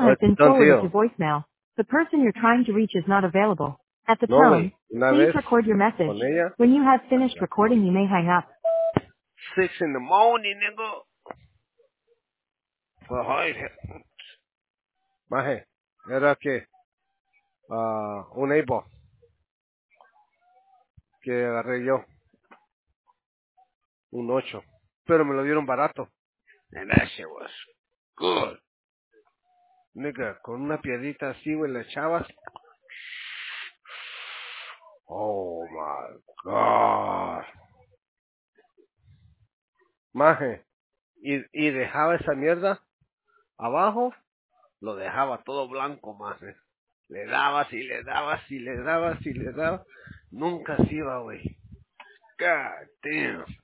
has been Don forwarded to tío. voicemail. The person you're trying to reach is not available. At the No, tone, güey. Una please vez record your message. con ella. When you have finished recording, you may hang up. 6 in the morning, nigga. Pues, ay, maje, era que un Able que agarré yo, un 8, pero me lo dieron barato. And that shit was good. Nigga, con una piedrita así, güey, le echabas. Oh my God. Maje, y dejaba esa mierda abajo, lo dejaba todo blanco, maje. Le dabas y le dabas y le dabas y le dabas. Nunca se iba, güey. God damn.